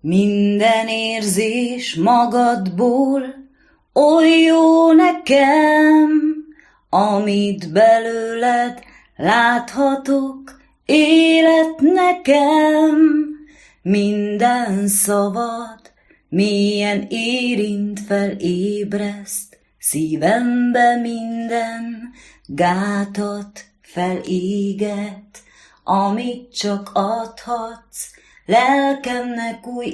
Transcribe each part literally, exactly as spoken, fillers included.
Minden érzés magadból oly jó nekem, amit belőled láthatok, élet nekem. Minden szavad mélyen érint, felébreszt, szívembe minden gátat feléget, amit csak adhatsz, lelkemnek új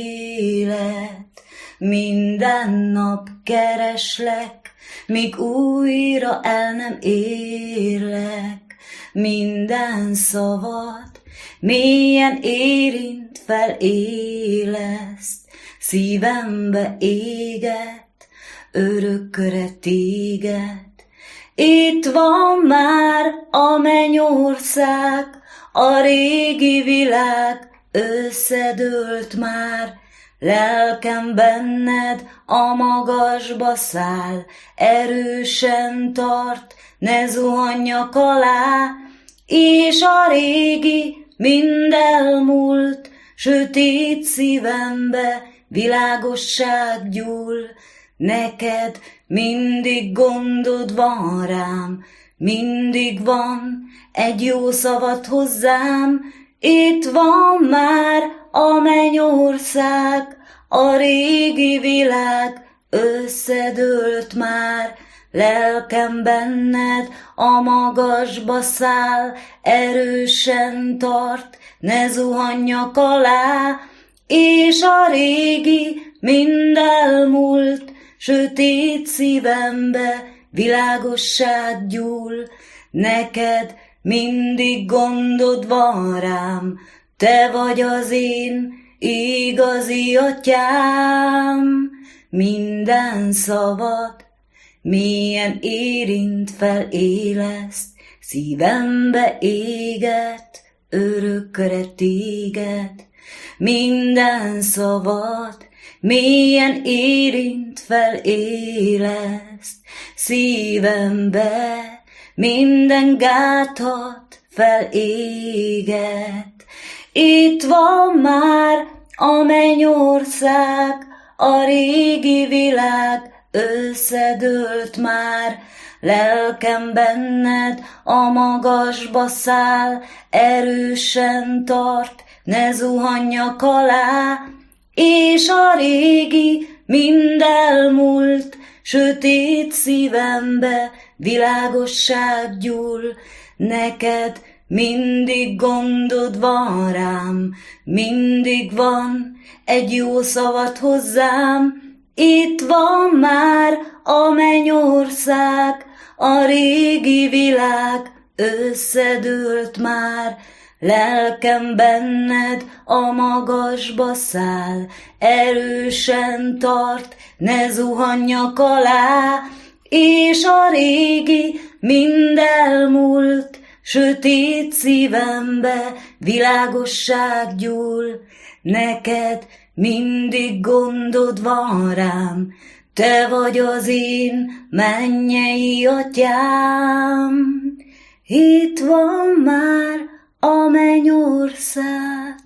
élet. Minden nap kereslek, míg újra el nem érlek. Minden szavad mélyen érint, feléleszt, szívembe éget, örökköre téged. Itt van már a mennyország, a régi világ összedőlt már, lelkem benned a magasba száll, erősen tart, ne zuhanjak alá, és a régi mind elmúlt, sötét szívembe világosság gyúl. Neked mindig gondod van rám, mindig van egy jó szavad hozzám. Itt van már a mennyország, a régi világ összedőlt már, lelkem benned a magasba száll, erősen tart, ne zuhanjak alá, és a régi mind elmúlt, sötét szívembe világosság gyúl. Neked mindig gondod van rám, te vagy az én igazi atyám. Minden szavad mélyen érint, feléleszt, szívembe éget, örökköre téged. Minden szavad mélyen érint, feléleszt, szívembe minden gátat feléget. Itt van már a mennyország, a régi világ összedőlt már, lelkem benned a magasba száll, erősen tart, ne zuhanjak alá, és a régi mind elmúlt, sötét szívembe világosság gyúl. Neked mindig gondod van rám, mindig van egy jó szavad hozzám. Itt van már a mennyország, a régi világ összedőlt már, lelkem benned a magasba száll, erősen tart, ne zuhanjak alá, és a régi mind elmúlt, sötét szívembe világosság gyúl. Neked mindig gondod van rám, te vagy az én mennyei atyám. Itt van már a mennyország.